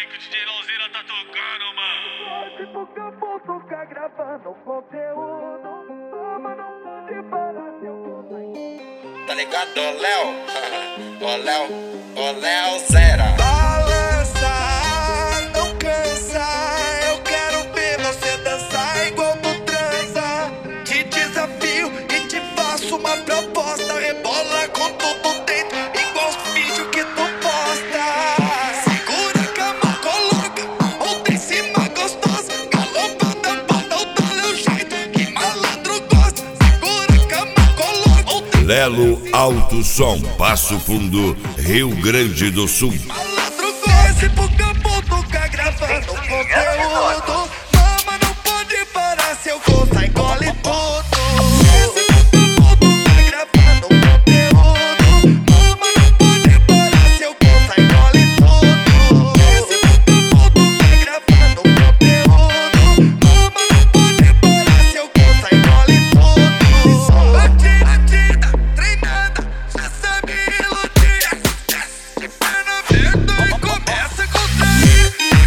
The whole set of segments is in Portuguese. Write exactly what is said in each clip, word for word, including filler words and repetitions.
aí que o D J Lauzeira tá tocando, mano. Tipo que eu vou tocar gravando conteúdo. Toma, não pode parar se eu tô. Tá ligado, ô Léo? Ô Léo, ô Léo Zera. Balança, não cansa. Eu quero ver você dançar igual tu transa. Te desafio e te faço uma proposta. Rebola com tudo dentro, igual os vídeos que tu posta. Segura a cama, coloca ou tem cima gostosa. Galopada, bota o teu jeito que malandro gosta. Segura a cama, coloca ou tem Lelo Alto Som, Passo Fundo, Rio Grande do Sul. malandro gosta. Porque eu vou tocar gravando conteúdo. Mama, não pode parar se eu gostar, engole tudo. Esse porque eu vou tocar gravando conteúdo. Mama, não pode parar se eu gostar, engole tudo. Esse porque eu vou tocar gravando conteúdo. Mama, não pode parar se eu gostar, engole tudo. Batida, tida, treinada, já sabe iludir. De perna aberta e começa a contrair.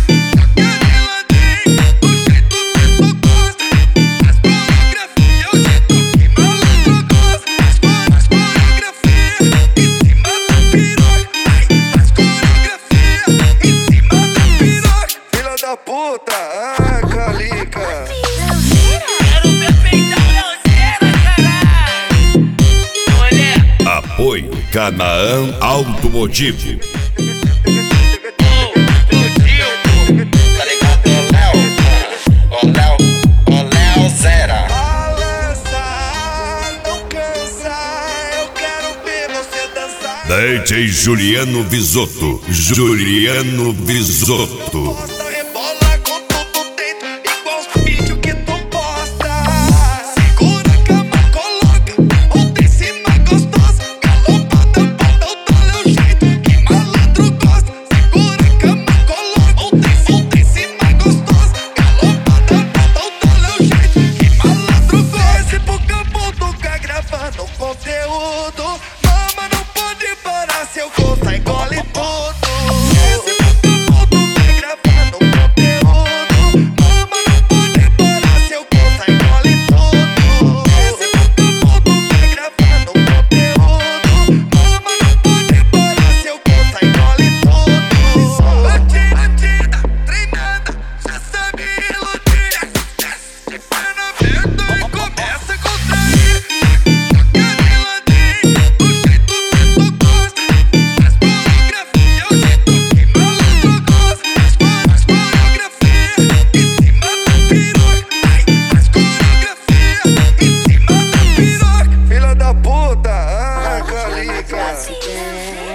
Puta, ah, calica. Quero ver peidar Lauzeira, caralho. Olha. Apoio Canaã Automotivo. Tá ligado, ô Léo? Ô Léo, ô Léo Zera. Balança, não cansa. Eu quero ver você dançar. D J Juliano Visotto. Juliano Visotto. Posta, rebola com tudo dentro, igual os vídeos que tu posta. Segura a cama, coloca ou tem cima gostosa. Galopada, bota o teu jeito que malandro gosta. Segura a cama, coloca ou tem, ou tem cima gostosa. Galopada, bota o teu jeito que malandro gosta. Esse porque eu vou tocar gravando conteúdo. Mama, não pode parar se eu gostar, engole tudo. Esse porque eu vou tocar gravando conteúdo. Mama, não pode parar se eu gostar, engole tudo. Esse porque eu vou tocar gravando conteúdo. Mama, não pode parar se eu gostar, engole tudo. Batida, tida, treinada, já sabe iludir. De perna aberta e começa a contrair. Do jeito que tu gosta. Faz coreografia, o jeito que malandro gosta. Faz coreografia em cima da piroca. Faz coreografia em cima da piroca. Filha da puta, ah, calica.